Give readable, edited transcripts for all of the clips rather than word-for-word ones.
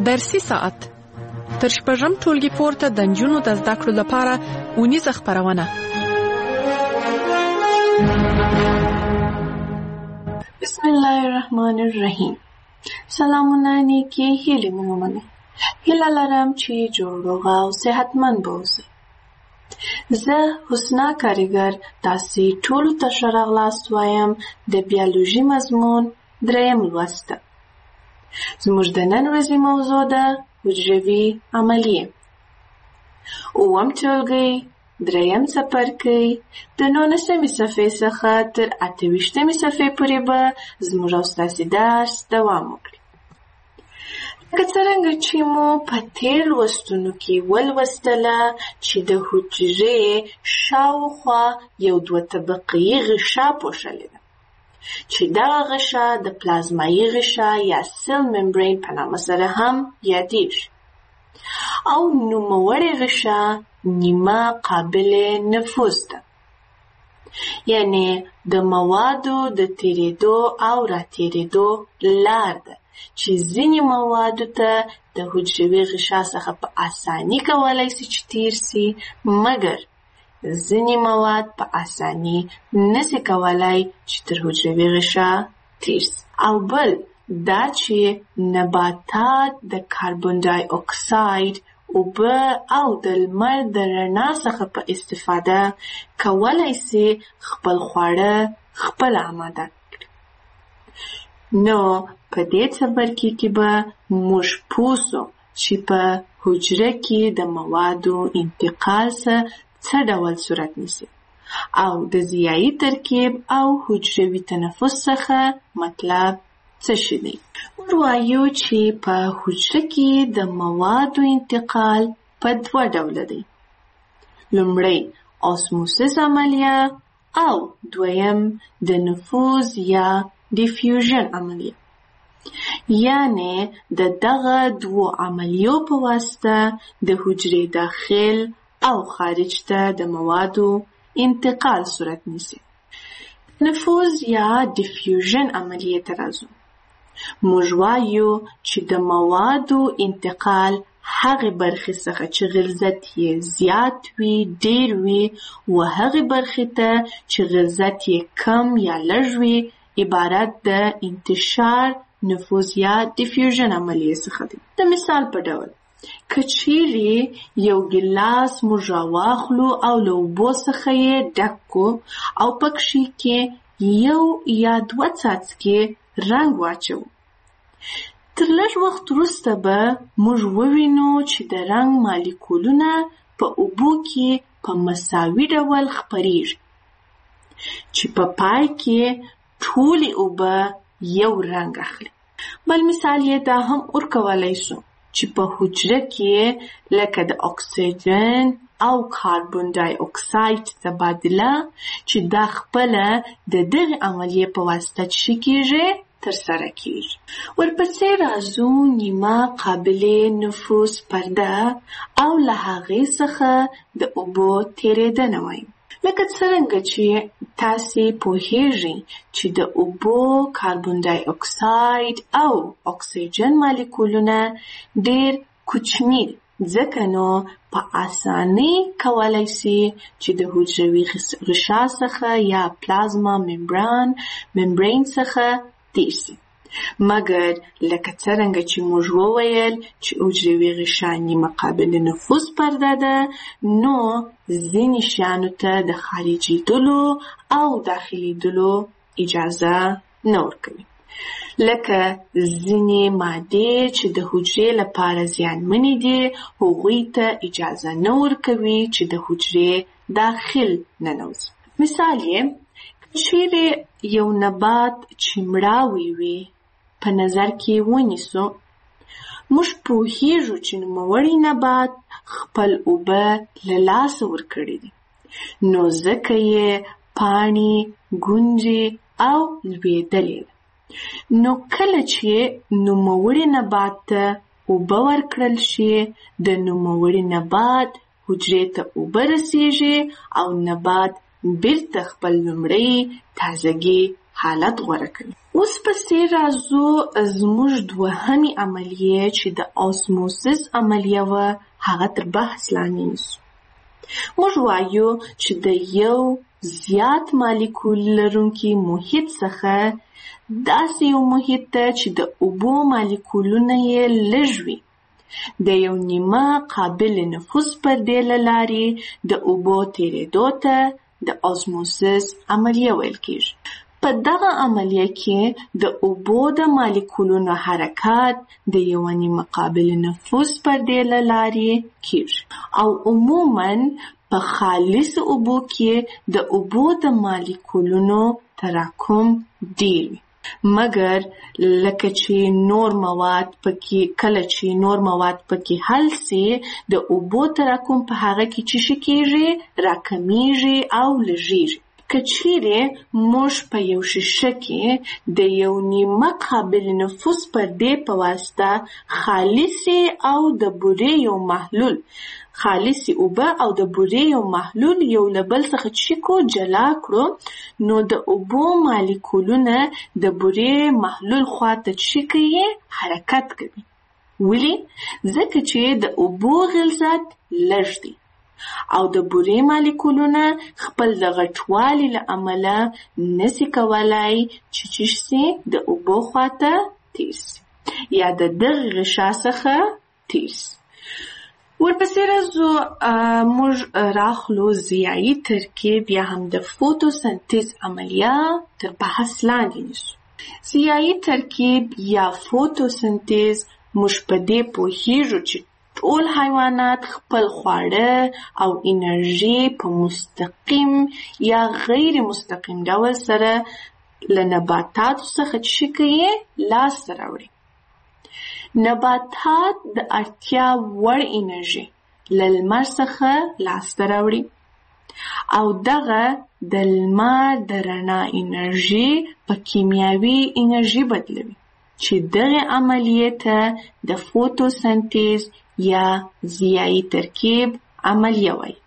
درسي ساعت تر شپږم ټولګي پورته د نجونو د زده کړو لپاره اونیزه خپرونه. بسم الله الرحمن الرحیم. سلامونه نیکی هیلې مو ومنئ. هیله لرم چې جوړ روغ او صحتمند به اوسئ. زه حسنا کاریګر تاسې ټولو ته ښه راغلاست وایم د بیولوژي مضمون 3 لوست. زموږ د نن ورځې موضوع ده حجروي عملیې. 9م ټولګی 3م څپرکی د 19مې صفحې څخه تر 28مې صفحې پورې به زموږ او ستاسې درس دوام وکړي. لکه څرنګه چې مو په تېر لوستونو کې ولوستله چې د حجرې شاوخوا یو 2 طبقې غشا پوښلې ده چې دغه غشا د پلازمایي غشا یا سیل ممبرین په نامه سره هم یادیږي او نوموړې غشا نیمه قابل نفوذ ده، یعنی د موادو د تیریدو او راتیریدو لار ده چې ځینې موادو ته د حجروي غشا څخه په اساني کولای شي چې تیر سي، مګر ځینې مواد په اساني نسي کولای چې تر حجروي غشا تیر سي. او بل دا چې نباتات د کاربن ډای اکساید، اوبه او د لمر د رڼا څخه په استفاده کولای سي خپل خواړه خپل آماده کړي. نو په دې څپرکي کې به موږ پوه سو چې په حجره کې د موادو انتقال څه ډول صورت نیسي او د ضیایي ترکیب او حجروي تنفس څخه مطلب څه شي دی. موږ وایو چې په حجره کې د موادو انتقال په 2 ډوله دی. لومړی اسموسیس عملیه او دویم د نفوذ یا ډیفیوژن عملیه. یعنی د دغه 2 عملیو په واسطه د حجرې داخل او خارج ته د موادو انتقال صورت نیسي. نفوذ یا ډیفیوژن عملیه ته راځو. موږ وایو چې د موادو انتقال هغه برخې څخه چې غلظت یې زیات وي، ډیر وي، و هغه برخې ته چې غلظت یې کم یا لږ وي عبارت د انتشار، نفوذ یا ډیفیوژن عملیه څخه دی. د مثال په ډول که چیرې یو ګیلاس موږ راواخلو او له اوبو څخه یې ډک کړو او پکښې کې 1 یا 2 څاڅکي رنګ واچو، تر لږ وخت وروسته به موږ ووینو چې د رنګ مالیکولونه په اوبو کې په مساوي ډول خپریږي چې په پای کې ټولې اوبه یو رنګ اخلي. بل مثال یې دا هم ورکولای شو چې په حجره کې لکه د اکسیجن او کاربن ډای اکساید تبادله چې دا خپله د دغه عملیې په واسطه چې کېږي ترسره کېږي. ورپسې راځو نیمه قابل نفوذ پرده او له هغې څخه د اوبو تېرېدنه وایو. لکه څرنګه چې تاسې پوهیږئ چې د اوبو کاربن ډای اکساید او اکسیجن مالیکولونه ډېر کوچني دي، ځکه نو په اسانۍ کولای سي چې د حجروي غشا څخه یا پلازما ممبرین څخه تیر سي. مګر لکه څرنګه چې موږ وویل چې حجروي غشا نیمه قابل نفوذ پرده ده، نو ځینې شیانو ته د خارجېدلو او داخلېدلو اجازه نه ورکوي. لکه ځینې مادې چې د حجرې لپاره زیانمنې دي، هغوی ته اجازه نه ورکوي چې د حجرې داخل ننوځي. مثال یې چیرې یو نبات چې مړاوی وي په نظر کې ونیسو، موږ پوهیږو چې نوموړی نبات خپل اوبه له لاسه ورکړي دي، نو ځکه یې پاڼې، ګونجې او لوېدلې ده. نو کله چې نوموړي نبات ته اوبه ورکړل شي، د نوموړي نبات حجرې ته اوبه رسیږي او نبات بیرته خپل لومړی تازګي حالت غوره کوي. اوس پسې راځو زموږ دوهمې عملیه چې د اوسموسس عملیه وه هغه تر بحث لاندې نیسو. موږ وایو چې د یو زیات مالیکول لرونکي محیط څخه داسې یو محیط ته چې د اوبو مالیکولونه یې لږ وي د یو نیمه قابل نفوذ پردې له لارې د اوبو تېرېدو ته د اوسموسس عملیه ویل کېږي. په دغه عملیه کې د اوبو د مالیکولونو حرکت د یوه نیمه قابل نفوذ پردې له لارې کېږي او عموماً په خالص اوبو کې د اوبو د مالیکولونو تراکم ډېر وي. مګر لکه چې نور مواد پکې حل سي د اوبو تراکم په هغه کې څه کېږي راکمیږي او لږیږي. که چیرې موږ په یو شیشه کې د یو نیمه قابل نفوذ پردې په واسطه خالصې او د بورې یو محلول خالصې اوبه او د بورې یو محلول یو له بل څخه چیکو جلا کړو نو د اوبو مالیکولونه د بورې محلول خواته چی کوي حرکت کوي. ولې؟ ځکه چې د اوبو غلظت لږ دی او د بورې مالیکولونه خپل د غټوالي له امله نسي کولای چې د اوبو خواته تیر سي یا د دغه غشا څخه تیر سي. ورپسې راځو موږ راخلو ضیایي ترکیب یا هم د فوتوسنتیز عملیه تر بحث لاندې نیسو. ضیایي ترکیب یا فوتوسنتیز موږ په دې پوهیږو چې ټول حیوانات خپل خواړه او انرژي په مستقیم یا غیر مستقیم ډول سره له نباتاتو څخه څه کوي لاسته راوړي. نباتات د اړتیا وړ انرژي له لمر څخه لاسته راوړي او دغه د لمر د رڼا انرژي په کیمیاوي انرژي بدلوي چې دغه عملیه ته د فوتوسنتیز یا ضیایي ترکیب عملیه وایي.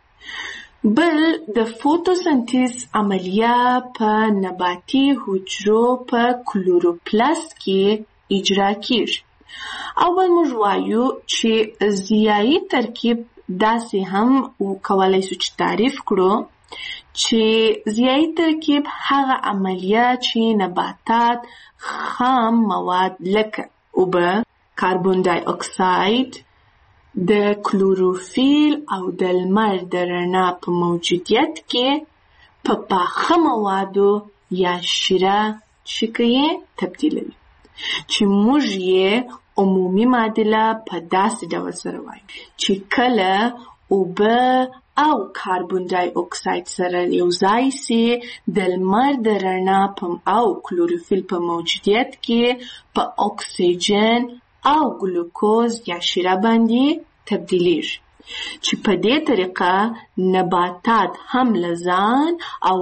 بل د فوتوسنتیز عملیه په نباتي حجرو په کلوروپلاست کې اجرا کیږي. اول موږ وایو چې ضیایي ترکیب داسې هم کولای شو چې تعریف کړو چې ضیایي ترکیب هغه عملیه چې نباتات خام مواد لکه اوبه، کاربن دای اکساید، د کلوروفیل او د لمر د رڼا په موجودیت کې په پاخه موادو یا شیره شکیه تبدیلوي چې موږ یې عمومي معادله په داسې ډول سره وایو چې کله اوبه او کاربن دای اکساید سره یو ځای سي د لمر د رڼا او کلوروفیل په موجودیت کې په اکسیجن او ګلوکوز یا شیره باندې تبدیلیږي چې په دې طریقه نباتات هم له ځان او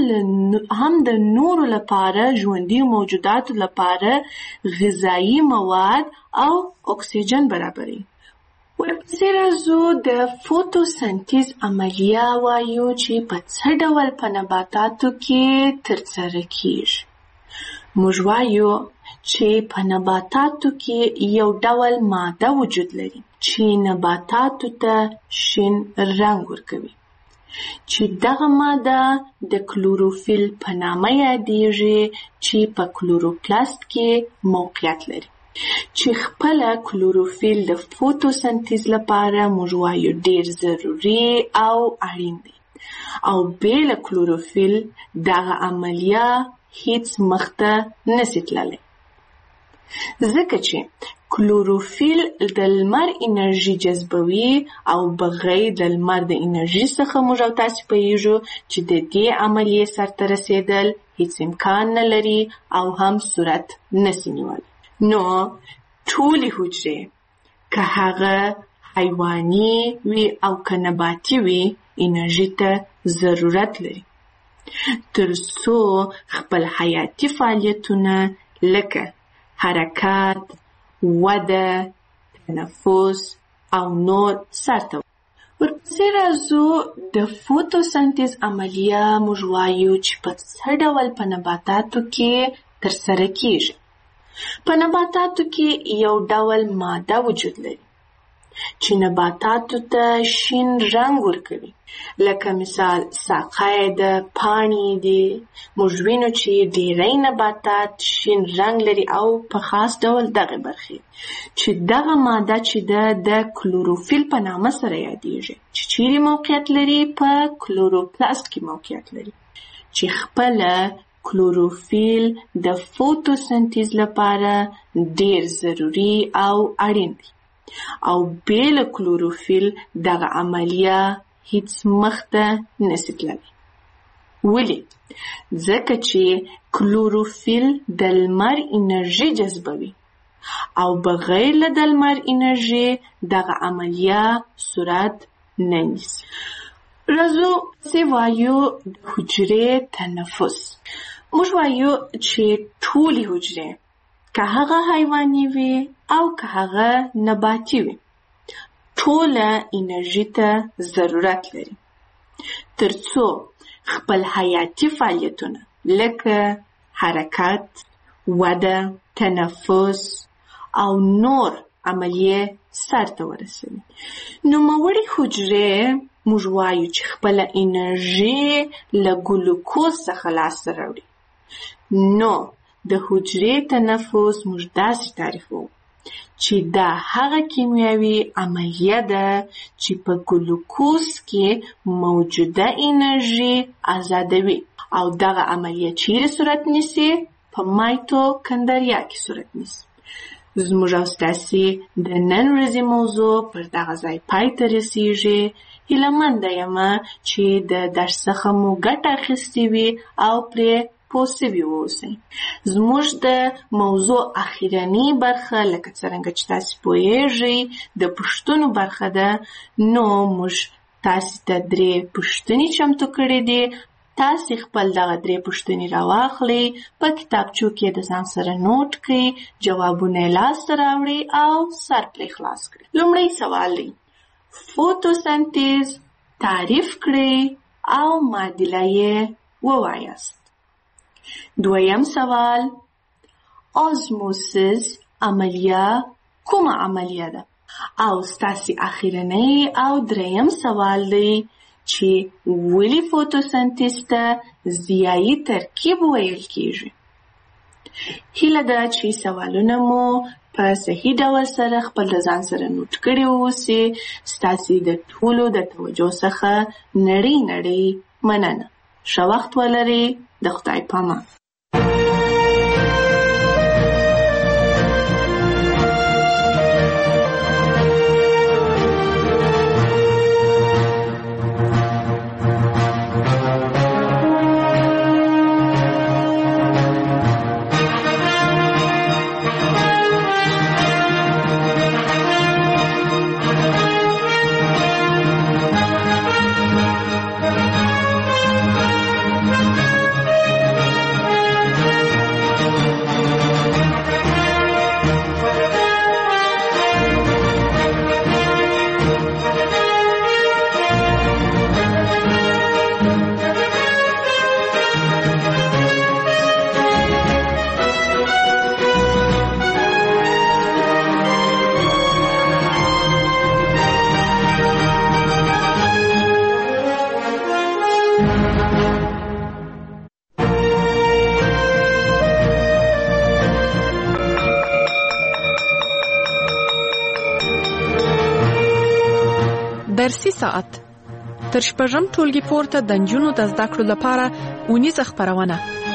هم د نورو لپاره ژوندي موجوداتو لپاره غذایی مواد او اکسیجن برابروي. ورپسې راځو د فوتوسنتیز عملیه وایو چې په څه ډول په نباتاتو کې ترسره کیږي. موږ وایو چې په نباتاتو کې یو ډول ماده وجود لري چې نباتاتو ته شین رنګ ورکوي چې دغه ماده د کلوروفیل په نامه یادیږي چې په کلوروپلاست کې موقعیت لري چې خپل کلوروفیل د فوتوسنتیز لپاره موږ وایو ډیر ضروري او اړین دی او بې له کلوروفیل دغه عملیه هیڅ مخته نشي تللی ځکه چې کلوروفیل د لمر انرژي جذبوي او بغیر د لمر د انرژي څخه موږ او تاسو پوهیږو چې د دې عملیې سرته رسیدل هیڅ امکان نه لري او هم صورت نشي نیولی. نو ټولې حجرې که هغه حیواني وي او که نباتي وي انرژي ته ضرورت لري تر څو خپل حیاتي فعالیتونه لکه حرکت، وده، تنفس او نور سرته. ورپسې راځو د فوتوسنتیز عملیه موږ وایو چې په څه ډول په نباتاتو کې ترسره کیږي. په نباتاتو کې یو ډول ماده وجود لري چې نباتاتو ته شین رنګ ورکوي. لکه مثال ساقه د پاڼې دي. موږ وینو چې ډیری نباتات شین رنګ لري او په خاص ډول دغه برخې چې دغه ماده چې د کلوروفیل په نامه سره یادیږي چې چیرې موقعیت لري په کلوروپلاست کې موقعیت لري چې خپله کلوروفیل د فوتوسنتیز لپاره ډیر ضروري او اړین دی او بې له کلوروفیل دغه عملیه هیڅ مخته نشي تللی. ولې؟ ځکه چې کلوروفیل د لمر انرژي جذبوي او بغیر له د لمر انرژي دغه عملیه صورت نه نیسي. راځو چې وایو د حجرې تنفس. موږ وایو چې ټولې حجرې که هغه حیواني وي او که هغه نباتي وي ټوله انرژي ته ضرورت لري ترڅو خپل حیاتي فعالیتونه لکه حرکت، وده، تنفس او نور عملیې سرته ورسوي. نوموړې حجرې موږ وایو چې خپله انرژي له ګلوکوز څخه لاسته راوړي. نو د حجرې تنفس موږ داسې تعریفوو چې دا هغه کیمیاوي عملیه ده چې په ګلوکوز کې موجوده انرژي آزادوي او دغه عملیه چیرې صورت نیسي؟ په مایتوکندریا کې صورت نیسي. زموږ او ستاسې د نن ورځې موضوع پر دغه ځای پای ته رسیږي. هیلهمنده یمه چې د درس څخه مو ګټه اخیستې وي او پرې پوه سوي واوسئ. زموږ د موضوع اخیرنۍ برخه لکه څرنګه چې تاسې پوهیږئ د پوښتنو برخه ده. نو موږ تاسې ته 3 پوښتنې چمتو کړې دي. تاسې خپل دغه 3 پوښتنې راواخلئ، په کتابچو کې د ځان سره نوٹ کړئ، جوابونه یې لاسته راوړئ او سر پرې خلاص کړئ. لومړی سوال دی فوتوسنتیز تعریف کړئ او معادله یې ووایاست. دویم سوال آزموسیس عملیه کومه عملیه ده؟ او ستاسې اخیرنۍ او دریم سوال دی چې ولې فوتوسنتیز ته ضیایي ترکیب ویل کیږي؟ هیله ده چې سوالونه مو په صحیح ډول سره خپل د ځان سره نوٹ کړي واوسي. ستاسې د ټولو د توجه څخه نړۍ مننه. ښه وخت ولرئ. د خدای پامان. درسي ساعت تر شپږم ټولګي پورته د نجونو د زده کړو لپاره اونیزه خپرونه.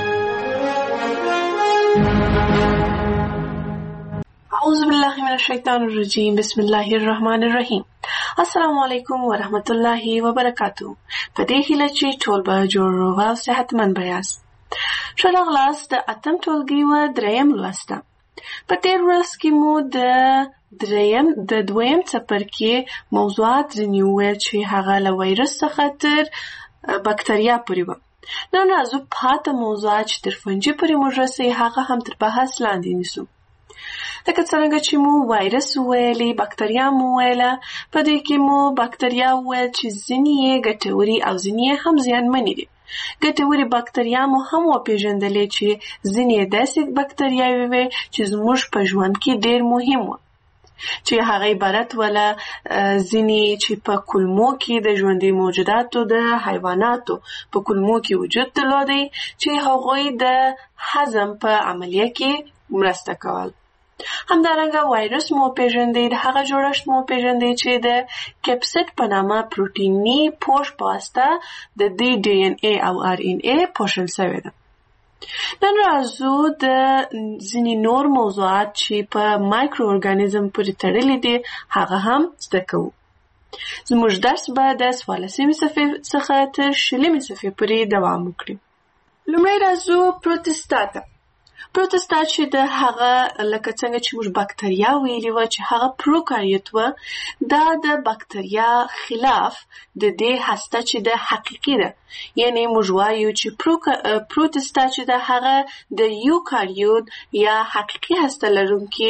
اعوذ بالله من الشیطان الرجیم. بسم الله الرحمن الرحیم. السلام علیکم ورحمت الله وبرکاتو. په دې هیله چې ټول به جوړ روغ او صحتمند به یاست. ښه راغلاست د 8م ټولګي و 3م لوسته. په تیر ورځ کې مو د دویم څپرکي موضوعات ځینې وویل چې هغه له وایرس څخه تر بکتریا پورې وه. نن راځو پاته موضوعات چې تر فنجي پورې موږ رسوي هغه هم تر بحث لاندې نیسو. لکه څرنګه چې مو وایرس وویلې، بکتریا مو وویله. په دې کې مو بکتریا وویل چې ځینې یې ګټوري او ځینې یې هم زیانمنې دي. ګټورې بکتریا مو هم وپېژندلې چې ځینې داسې بکتریاوې وې چې زموږ په ژوند کې ډېر مهم وو، چې هغه عبارت ولا ځینې چې په کولمو کې د ژوندي موجوداتو د حیواناتو په کولمو کې وجود درلودی چې هغوی د هضم په عملیه کې مرسته کول. همدارنګه وایرس مو پیژندې، د هغه جوړښت مو پیژندې چې د کپسید په نامه پروتیني پوښ په واسطه د دې ډي ان اي او ار ان اي پوښل شوی ده. نن راځو د ځینې نور موضوعات چې په مایکرو ارګانیزم پورې تړلي دي هغه هم زده کوو. زموږ درس به د 14مې صفحې څخه تر 20مې صفحې پورې دوام وکړي. لومړی راځو پروتستا ته. پروتستا چې د هغه لکه څنګه چې موږ بکتریا ویلي وه چې هغه پروکاریوت وه، دا د بکتریا خلاف د دې هسته چې د حقیقي ده، یعنی موږ وایو چې پروتستا چې د هغه د یوکاریوت یا حقیقي هسته لرونکي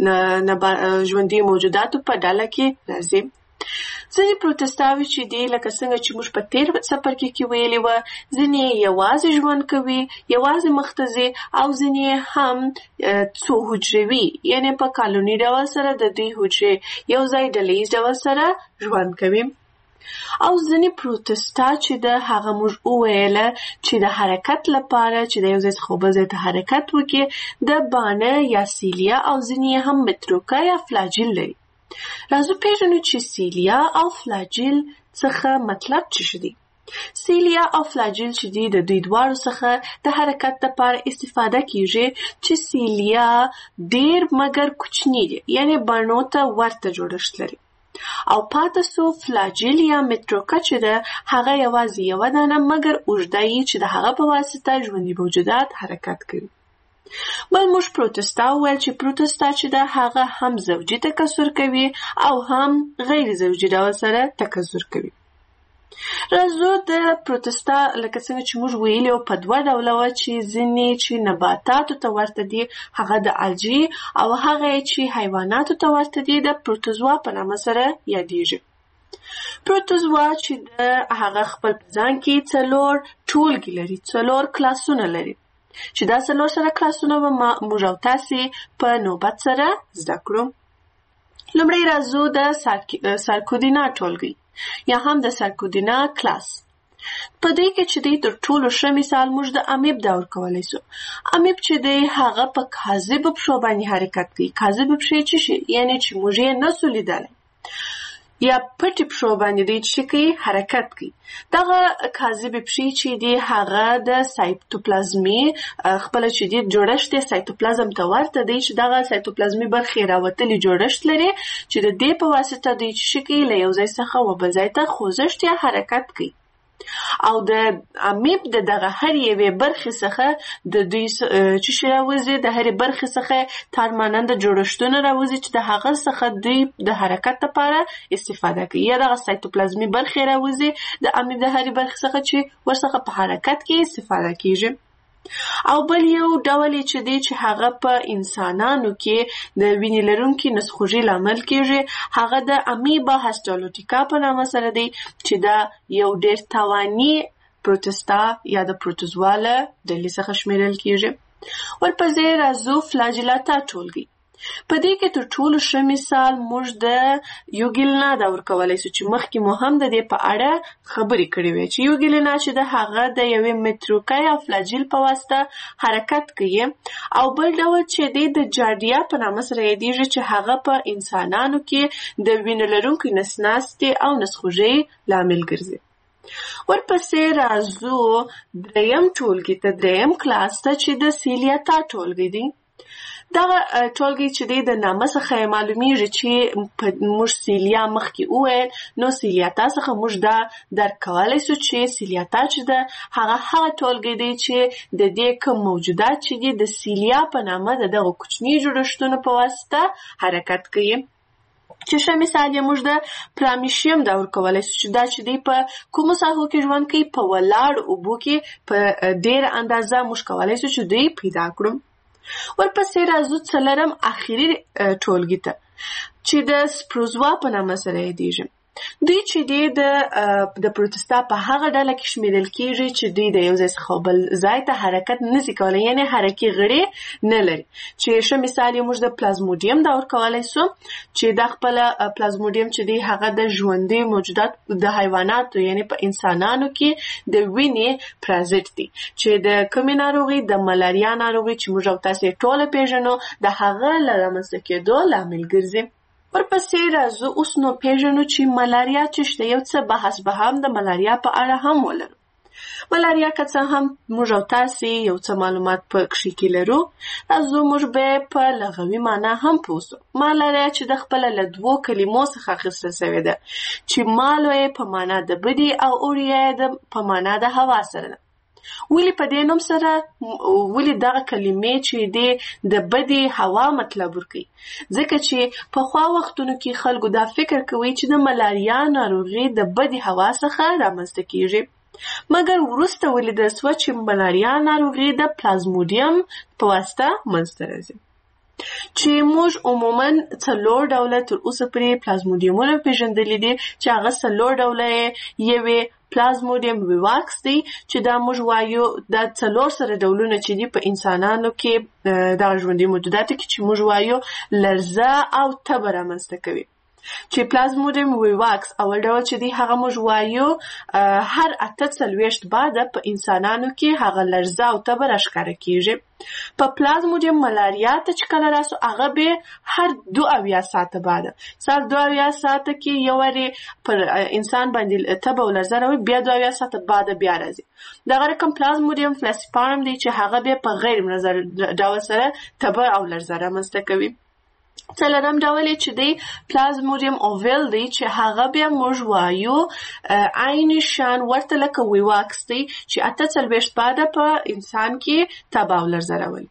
ژوندي موجوداتو په ډله کې راځي. ځینې پروتستاوي چې دي لکه څنګه چې موږ په تیر څپرکي کې ویلي وه، ځینې یوازې ژوند کوي، یوازې مخته ځي، او ځینې هم څو حجروي، یعنی په کالوني ډول سره د دوی حجرې یو ځای ډلیز ډول سره ژوند کوي. او ځینې پروتستا چې د هغه موږ وویله چې د حرکت لپاره چې د یو ځای څخه بل ځای ته حرکت وکړي د بانه یا سیلیا او ځینې هم متروکه یا فلاجیل لري. راځو پیژنو چې سیلیا او فلاجیل څخه مطلب څه دي. سیلیا او فلاجیل چې دي د دوی دواړو څخه د حرکت لپاره استفاده کیږي، چې سیلیا ډیر مګر کوچنی دي، یعنی بڼو ته ورته جوړښت لري، او پاتې سو فلاجیل یا متروکه چې ده هغه یوازې یوه دانه مګر اوږده یي چې د هغه په واسطه ژوندي موجودات حرکت کوي. بل موږ پروتستا وویل چې پروتستا چې ده هغه هم زوجي تکثر کوي او هم غیر زوجي ډول سره تکثر کوي. راځو د پروتستا لکه څنګه چې موږ ویلي په دوه ډوله وه، چې ځینې چې نباتاتو ته ورته دي هغه د الجی، او هغه چې حیواناتو ته ورته دي د پروتوزوا په نامه سره یادیږي. پروتوزوا چې هغه خپل په ځان کې 4 ټولګي لري، 4 کلاسونه لري، چې دا 4 سره کلاسونه به موږ او تاسې په نوبت سره زده کړو. لومړی راځو د سارکودینا ټولګي یا هم د سارکودینا کلاس. په دې کې چې دی تر ټولو ښه مثال موږ د امیب دا ورکولی سو. امیب چې دی هغه په کاذبو پښو باندې حرکت کوي. کاذبو پښې څه شي؟ یعنی چې موږ یې نسو لیدلی، یا پټې پښو باندې دی چې کوي حرکت کوي. دغه کاذبې پښې چې دی هغه د سایتوپلازمي خپله چې دی جوړښت یې سایتوپلازم ته ورته دی، چې دغه سایتوپلازمي برخې راوتلي جوړښت لري چې د دې په واسطه دوی چې کوي له یو ځای څخه و بل ځای ته خوځښت یا حرکت کوي. او د امیب د دغه هر یوې برخې څخه د دوی چې شي راوځي، د هرې برخې څخه تارماننده جوړښتونه راوځي چې د هغه څخه دوی د حرکت لپاره استفاده کوي، یا دغه سایتوپلازمي برخې راوځي د امیب د هرې برخې څخه چې ورڅخه په حرکت کې استفاده کیږي. او بل یو ډول چې دی چې هغه په انسانانو کې د وینې لرونکي نسخوږي لامل کیږي، هغه د امیبا هسټالوټیکا په نامه سره دی، چې دا یو ډیر تاواني پروتستا یا د پروتوزوا له ډلې څخه شمیرل کیږي. ورپسې راځو فلاجیلاتا ټولګي. په دې کې تر ټولو ښه مثال موږ د یوګیلنا دا ورکولی سو، چې مخکې مو هم د دې په اړه خبرې کړې وې چې یوګیلنا چې د هغه د یوې متروکه یا فلاجیل په واسطه حرکت کوي. او بل ډول چې دی د جاردیا په نامه سره یادیږي، چې هغه په انسانانو کې د وینې لرونکي نسناستې او نسخوږۍ لامل ګرځي. ورپسې راځو دریم ټولګي ته، دریم کلاس ته، چې د سیلیاتا ټولګي دی. دغه ټولګي چې دی د نامه څخه معلومیږي چې موږ سیلیا مخکې وویل، نو سیلیاتا څخه موږ دا درک کولی سو چې سیلیاتا چې ده هغه ټولګي دی چې د دې کوم موجودات چې دي د سیلیا په نامه د دغه کوچني جوړښتونو په واسطه حرکت کوي. چې ښه مثال یې موږ د پرامیشیم دا ورکولی سو، چې دا چې دی په کومو ساحو کې ژوند کوي؟ په ولاړ اوبو کې په ډېره اندازه موږ کولی سو چې دوی پیدا کړو. ورپسې راځو څلورم اخري ټولګي ته، چې د سپروزوا په نامه سره یادیږي. دوی چې د پروتستا په هغه ډله کې شمیرل کیږي چې دوی د یو ځای څخه بل ځای ته حرکت نشي کولی، یعنی حرکي غړي نه لري. چې ښه مثال یې موږ د پلازموډیم دا ورکولی سو چې دا خپل پلازموډیم چې دی هغه د ژوندي موجودات د حیواناتو یعنی په انسانانو کې د وینې پرازیت دی چې د کومې ناروغي د ملاریا ناروغي چې موږ او تاسو ټول پیژنو د هغه له رامنځته کېدو لامل ګرځي. ورپسې راځو اوس نو پیژنو چې ملاریا څه شته. یو څه بحث به هم د ملاریا په اړه هم ولرو. ملاریا که څه هم موږ او تاسو یو څه معلومات په کښې کې لرو، راځو موږ به په لغوي معنا هم پوه سو. ملاریا چې د خپله له دوو کلمو څخه اخیستل سوې ده چې مالو یې په معنا د بدي او اوریا یې په معنا د هوا سره ده. ولې په دې نوم سره ولې دغه کلمې چې د بدی هوا مطلب ورکوي؟ ځکه چې په خوا وختونو کې خلکو دا فکر کوي چې د ملاریا ناروغي د بدی هوا څخه رامنځته کیږي، مګر وروسته ولیدل سوه چې ملاریا ناروغي د پلازموډیم په واسطه منځته راځي. چې موږ عموما 4 ډوله تر اوسه پورې پلازموډیمونه پیژندلي دي چې هغه 4 ډوله یوې پلازموډیم ویواکس دی چې دا موږ وایو دا 4 سره ډولونه چې دي په انسانانو کې د ژوندي موجوداتو کې چې موږ وایو لرزه او تبه رامنځته کوي. چې پلازموډیم ویواکس اول ډول چې دی هغه موږ وایو هر 48 بعده په انسانانو کې هغه لرزه او تبه راښکاره کیږي. په پلازموډیم ملاریا ته چې کله راسو هغه به هر 72 ساعته بعده 72 ساعته کې یو وری پر انسان باندې تبه او لرزه راوي، بیا 72 ساعته بعده بیا راځي. دغه رقم پلازموډیم فلاسپارم دی چې هغه به په غیر منظر ډول سره تبه او لرزه رامنځته کوي. څلورم ډول چې دی پلازموډیم اوویل دی چې هغه بیا موږ وایو عین شان ورته لکه ویواکس دی چې 48 بعده په انسان کې تبه او لرزه راولي.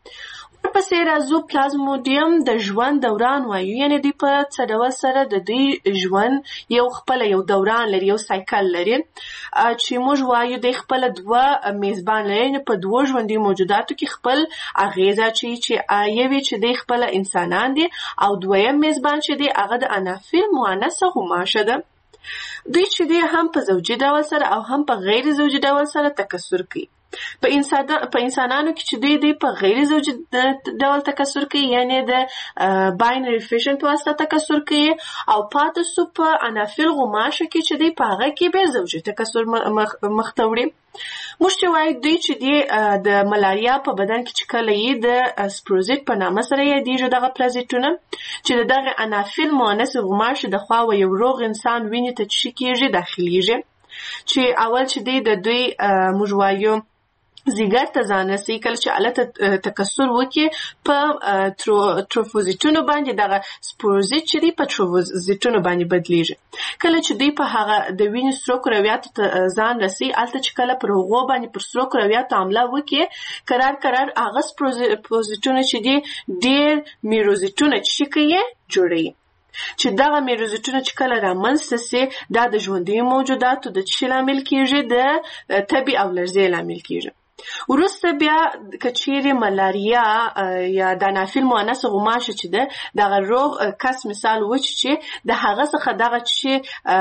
ورپسې راځو پلازموډیم د ژوند دوران وایو، یعنی دوی په څه ډول سره د دوی ژوند یو خپله یو دوران لري، یو سایکل لري چې موږ وایو د خپله 2 میزبان لري. په 2 ژوندي موجوداتو کې خپل اغیزه چې یوې چې د خپله انسانان دي او دویم میزبان چې دی هغه د انافیل مؤنثه غوماشه ده. دوی چې دی هم په زوجي ډول سره او هم په غیر زوجي ډول سره تکثر کوي. په انسانانو کې چې دوی په غیر زوجي ډول تکثر کوي، یعنی د باینری فیشن په واسطه تکثر کوي، او پاتې سو په انافیل غوماشه کې چې دوی په هغه کې به زوجي تکثر مخته وړي. موږ چې وایو دوی چې دی د ملاریا په بدن کې چې کله یې د سپروزیت په نامه سره یادیږي دغه پلازیتونه چې دغه انافیل مؤنث غوماشه د خوا و یو روغ انسان وینې ته چې کېږي داخليږي، چې اول چې دی د دوی موږ وایو زیګر ته ځان رسي. کله چې الته تکثر وکړي په تروفوزیتونو باندې دغه سپوروزیت چې دی په تروفوزیتونو باندې بدلیږي. کله چې دوی په هغه د وینې سرو کرویاتو ته ځان رسي، الته چې کله پر هغو باندې پر سرو کرویاتو حمله وکړي قرار هغه سپوروزیتونه چې دی ډېر میروزیتونه چې کوي جوړوي، چې دغه میروزیتونه چې کله رامنځته سي دا د ژوندي موجوداتو د څه لامل کیږي؟ د تبې او لرزې لامل کیږي. وروسته بیا کچېرې ملاریا یا د انافیل مؤنث غوماشه چې ده دغه روغ کس مثال وچ چې د هغه څخه دغه چې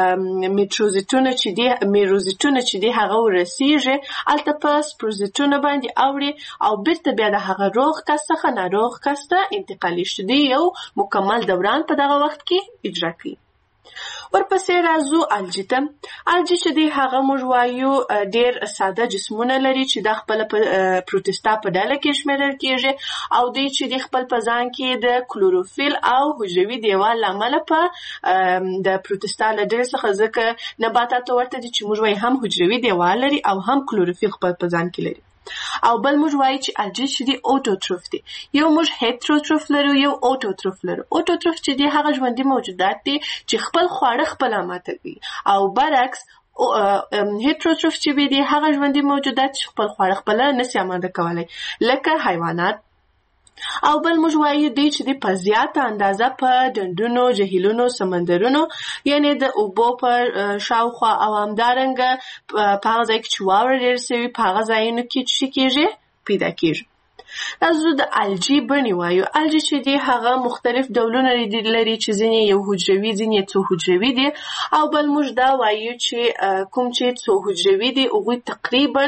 میروزیتونه چې دی هغه ورسیږي الته په سپروزیتونه باندې اوړي او بیرته بیا د هغه روغ کس څخه ناروغ کس ته انتقالي شي. دی یو مکمل دوران په دغه وخت کې اجرا کوي. ورپسې راځو الجی ته. الجی چې دی هغه موږ وایو ډېر ساده جسمونه لري چې د خپل پروتستا په ډله کې شمیرل کیږي، او دوی چې د خپل په ځان کې د کلوروفیل او حجروي دیوال له امله په د پروتستا له ډلې څخه ځکه نباتاتو ورته دي چې موږ وایو هم حجروي دیوال لري او هم کلوروفیل خپل په ځان کې لري. او بل موږ وایو چې الجی چې دی اوټوټروف دی. یو موږ هیټروټروف لرو، یو اوټوټروف لرو. اوټوټروف چې دی هغه ژوندي موجودات دي چې خپل خواړه خپل ماته کوي، او برعکس هیټروټروف چې دی هغه ژوندي موجودات چې خپل خواړه خپل نشي آماده کولای لکه حیوانات. او بل موږ وایو دی چې دی په زیاته اندازه په ډنډونو، جهیلونو، سمندرونو یعنی د اوبو په شاوخوا او همدارنګه په هغه ځای کې چې واوره ډېره سوي په هغه ځایونو کې چې کېږي پیدا کېږي. راځو د الجی بڼې وایو. الجی چې دی هغه مختلف ډولونه لري چې ځینې یو حجروي ځینې څو حجروي دي او بل موږ دا وایو چې کوم چې څو حجروي دي هغوی تقریبا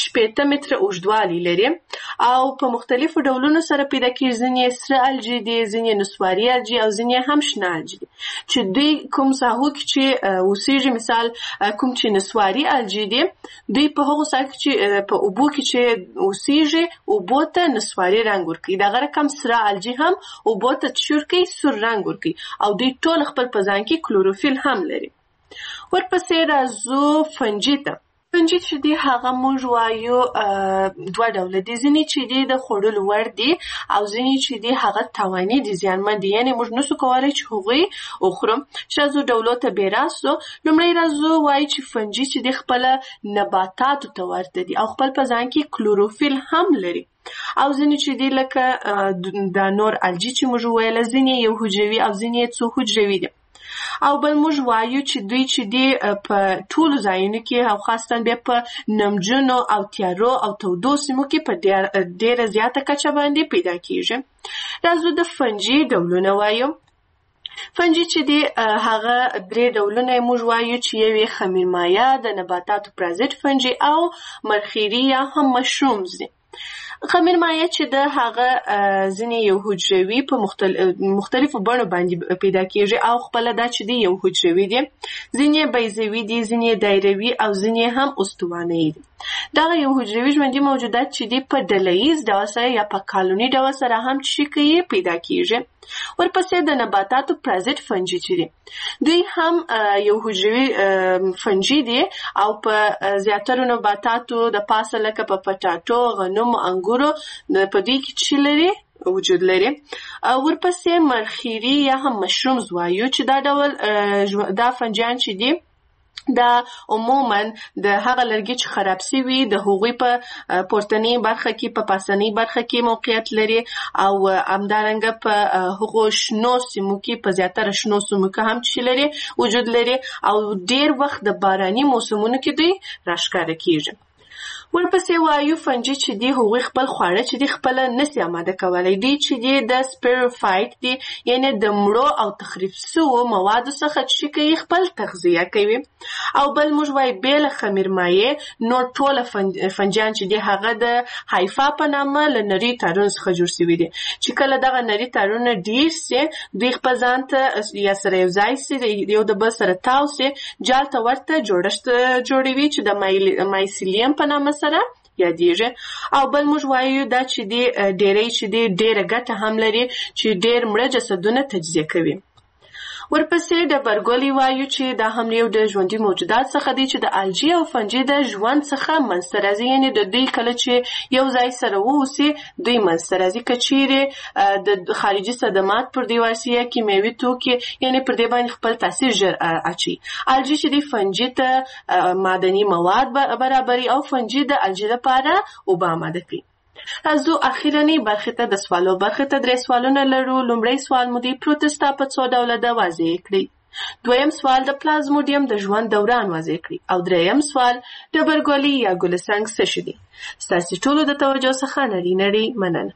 80 متره اوږدوالی لري او په مختلفو ډولونو سره پیدا کېږي. ځینې سره الجی دي، ځینې نسواري الجی او ځینې هم شنه الجی دي چې دوی کوم ساحو کې چې اوسېږي. مثال کوم چې نسواري الجی دي دوی په هغو ساحو کې چې په اوبو کې چې اوسېږي اوبو ته نسواري رنګ ورکوي. دغه رقم سره الجی هم اوبو ته چور کوي، سور رنګ ورکوي او دوی ټول خپل په ځان کې کلوروفیل هم لري. ورپسې راځو فنجي ته. فنجي چې دی هغه موږ وایو دوه ډوله دي. ځینې چې دی د خوړلو وړ دي او ځینې چې دی هغه تاواني دي، زیانمن دي، یعنې موږ نسو کولی چې هغوی وخورو. چې راځو ډولو ته بې راستو. لومړی راځو وایو چې فنجي چې دی خپله نباتاتو ته ورته دي او خپل په ځان کې کلوروفیل هم لري. او ځینې چې دی لکه دا نور الجی چې موږ وویله ځینې یو حجروي او ځینې څو حجروي دي. او بل موږ وایو چې دوی چې دی په ټولو ځایونو کې او خاصتا بیا په نمجنو او تیارو او تودو سیمو کې په ډېره زیاته کچه باندې پیدا کېږي. راځو د فنجي ډولونه وایو. فنجي چې دی هغه 3 ډولونه موږ وایو چې یو یې خمیرمایه، د نباتاتو پرازیت فنجي او مرخیري یا هم مشرومز دي. خمیرمایه چې د هغه ځینې یو حجروي په مختلفو بڼو باندې پیدا کېږي او خپله دا چې دی یو حجروي دي، ځینې بیضوي دي، ځینې دایروي او ځینې هم استوانه‌یي دي. دغه یو حجروي ژوندي موجودات چې دی په ډلهییز ډول سره یا په کالوني ډول سره هم چې کوي پیدا کېږي. ورپسې د نباتاتو پرازیت فنجي چې دي دوی هم یو حجروي فنجي دي او په زیاترو نباتاتو د پاسه لکه په پټاټو، غنمو، انګورو په دوی کې چې لري وجود لري. ورپسې مرخیري یا هم مشرومز وایو چې دا ډول دا فنجیان چې دي دا عموما د هغه لرګي چې خراب سوي د هغوی په پورتنۍ برخه کې په پاسنۍ برخه کې موقعیت لري او همدارنګه په هغو شنو سیمو کې په زیاتره شنو سیمو کې هم چې لري وجود لري او ډیر وخت د باراني موسمونو کې دوی راښکاره کیږي. ورپسې وایو فنجي چې دی هغوی خپل خواړه چې دی خپله نسي آماده کولی. دوی چې دی د سپیروفایټ دی، یعنې د مړو او تخریب سوو موادو څخه چې کوي خپل تغذیه کوي. او بل موږ وایو بې له خمیرمایې نور ټوله فنجیان چې دی هغه د هایفا په نامه له نري تارونو څخه جوړ سوي دي چې کله دغه نري تارونه ډیر سي دوی خپل ځان ته یا سره یو ځای سي، یو د بل سره تاو سي، جال ته ورته جوړښت جوړوي چې د مایسیلیم په نامه سره یادېږي. او بل موږ وایو دا چې دی ډېری چې دی ډېره ګټه هم لري چې ډېر مړه جسدونه تجزیه کوي. ورپسې ډبرګولي وایو چې دا هم یو د ژوندي موجودات څخه دی چې د الجی او فنجي د ژوند څخه منځته راځي، یعنې د دوی کله چې یو ځای سره واوسي دوی منځته راځي. که چیرې د خارجي صدمات پر دې واسطه کیمیاوي توکي یعنې پر دې باندې خپل تاثیر ژر اچوي. الجی چې دی فنجي ته معدني مواد برابري او فنجي د الجی لپاره اوبه آماده کوي. راځو اخیرنۍ برخې ته د سوالو برخې ته 3 سوالونه لرو. لومړی سوال مو دی پروتستا په څو ډوله ده واضح کړئ. دویم سوال د پلازموډیم د ژوند دوران واضح کړئ او دریم سوال ډبرګولي یا ګلسنګ څه شي دي. ستاسو ټولو د توجه څخه نړۍ مننه.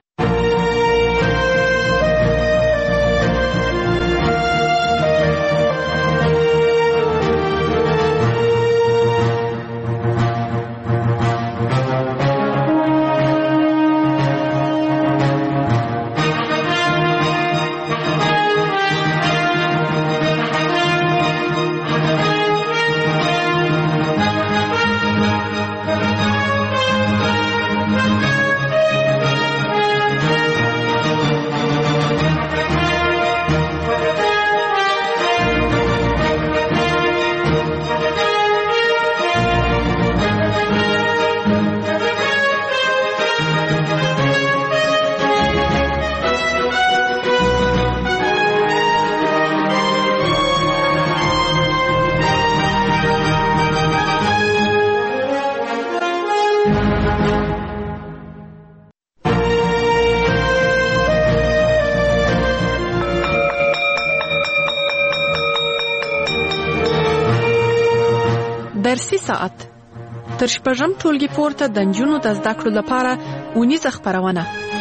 درسي ساعت تر 6 ټولګي پورته د نجونو د زده کړو لپاره اونیزه خبرونه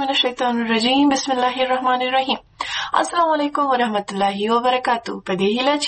الشیطان الرجیم. بسم الله الرحمن الرحیم. السلام علیکم ورحمت الله وبرکاتہ. په دې هیله